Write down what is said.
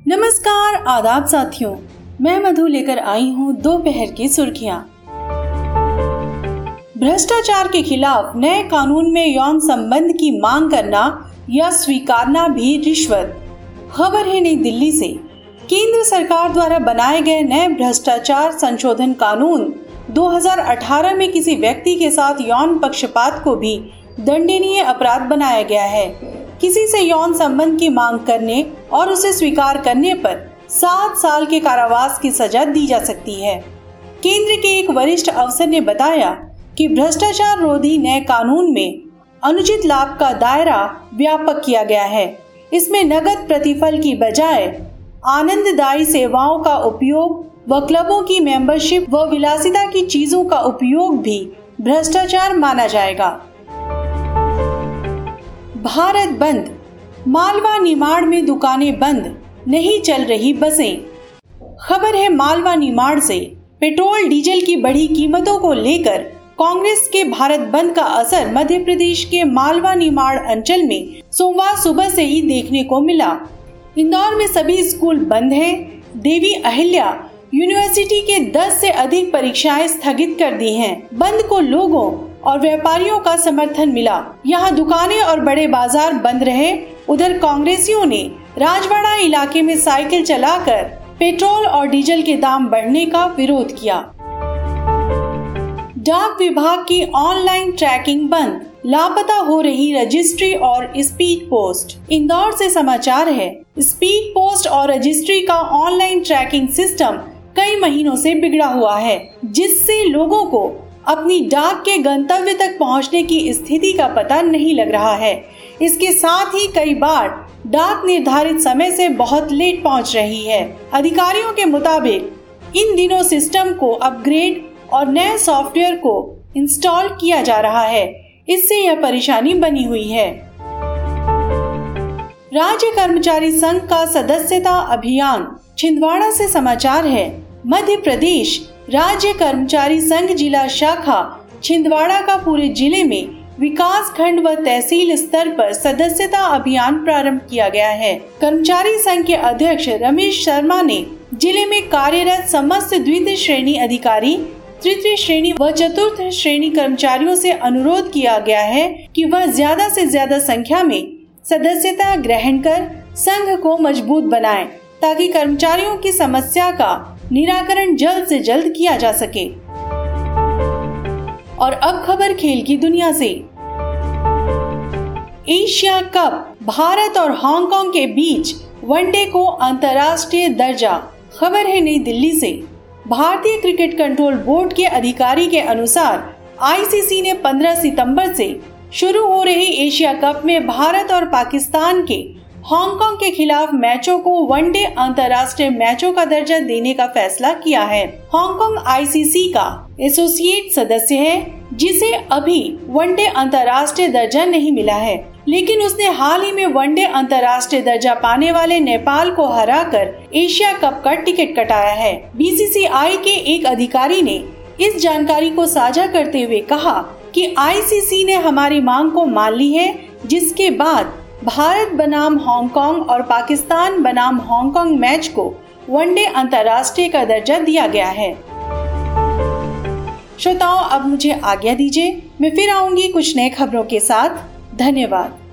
नमस्कार, आदाब साथियों, मैं मधु लेकर आई हूँ दोपहर की सुर्खियाँ। भ्रष्टाचार के खिलाफ नए कानून में यौन संबंध की मांग करना या स्वीकारना भी रिश्वत। खबर है नई दिल्ली से। केंद्र सरकार द्वारा बनाए गए नए भ्रष्टाचार संशोधन कानून 2018 में किसी व्यक्ति के साथ यौन पक्षपात को भी दंडनीय अपराध बनाया गया है। किसी से यौन संबंध की मांग करने और उसे स्वीकार करने पर 7 साल के कारावास की सजा दी जा सकती है। केंद्र के एक वरिष्ठ अफसर ने बताया कि भ्रष्टाचार रोधी नए कानून में अनुचित लाभ का दायरा व्यापक किया गया है। इसमें नगद प्रतिफल की बजाय आनंददायी सेवाओं का उपयोग व क्लबों की मेंबरशिप व विलासिता की चीजों का उपयोग भी भ्रष्टाचार माना जाएगा। भारत बंद, मालवा निमाड़ में दुकानें बंद, नहीं चल रही बसें। खबर है मालवा निमाड़ से। पेट्रोल डीजल की बढ़ी कीमतों को लेकर कांग्रेस के भारत बंद का असर मध्य प्रदेश के मालवा निमाड़ अंचल में सोमवार सुबह से ही देखने को मिला। इंदौर में सभी स्कूल बंद हैं। देवी अहिल्या यूनिवर्सिटी के 10 से अधिक परीक्षाएं स्थगित कर दी हैं। बंद को लोगों और व्यापारियों का समर्थन मिला। यहाँ दुकानें और बड़े बाजार बंद रहे। उधर कांग्रेसियों ने राजवाड़ा इलाके में साइकिल चलाकर पेट्रोल और डीजल के दाम बढ़ने का विरोध किया। डाक विभाग की ऑनलाइन ट्रैकिंग बंद, लापता हो रही रजिस्ट्री और स्पीड पोस्ट। इंदौर से समाचार है। स्पीड पोस्ट और रजिस्ट्री का ऑनलाइन ट्रैकिंग सिस्टम कई महीनों से बिगड़ा हुआ है, जिससे लोगों को अपनी डाक के गंतव्य तक पहुंचने की स्थिति का पता नहीं लग रहा है। इसके साथ ही कई बार डाक निर्धारित समय से बहुत लेट पहुंच रही है। अधिकारियों के मुताबिक इन दिनों सिस्टम को अपग्रेड और नए सॉफ्टवेयर को इंस्टॉल किया जा रहा है। इससे यह परेशानी बनी हुई है। राज्य कर्मचारी संघ का सदस्यता अभियान। छिंदवाड़ा से समाचार है। मध्य प्रदेश राज्य कर्मचारी संघ जिला शाखा छिंदवाड़ा का पूरे जिले में विकास खंड व तहसील स्तर पर सदस्यता अभियान प्रारंभ किया गया है। कर्मचारी संघ के अध्यक्ष रमेश शर्मा ने जिले में कार्यरत समस्त द्वितीय श्रेणी अधिकारी, तृतीय श्रेणी व चतुर्थ श्रेणी कर्मचारियों से अनुरोध किया गया है कि वह ज्यादा से ज्यादा संख्या में सदस्यता ग्रहण कर संघ को मजबूत बनाएं, ताकि कर्मचारियों की समस्या का निराकरण जल्द से जल्द किया जा सके। और अब खबर खेल की दुनिया से। एशिया कप, भारत और हांगकांग के बीच वनडे को अंतर्राष्ट्रीय दर्जा। खबर है नई दिल्ली से। भारतीय क्रिकेट कंट्रोल बोर्ड के अधिकारी के अनुसार आईसीसी ने 15 सितंबर से शुरू हो रहे एशिया कप में भारत और पाकिस्तान के हांगकांग के खिलाफ मैचों को वनडे अंतर्राष्ट्रीय मैचों का दर्जा देने का फैसला किया है। हांगकांग आईसीसी का एसोसिएट सदस्य है, जिसे अभी वनडे अंतर्राष्ट्रीय दर्जा नहीं मिला है, लेकिन उसने हाल ही में वनडे अंतर्राष्ट्रीय दर्जा पाने वाले नेपाल को हराकर एशिया कप का टिकट कटाया है। बीसीसीआई के एक अधिकारी ने इस जानकारी को साझा करते हुए कहा कि आईसीसी ने हमारी मांग को मान ली है, जिसके बाद भारत बनाम हांगकांग और पाकिस्तान बनाम हांगकांग मैच को वनडे अंतर्राष्ट्रीय का दर्जा दिया गया है। श्रोताओं, अब मुझे आज्ञा दीजिए। मैं फिर आऊंगी कुछ नए खबरों के साथ। धन्यवाद।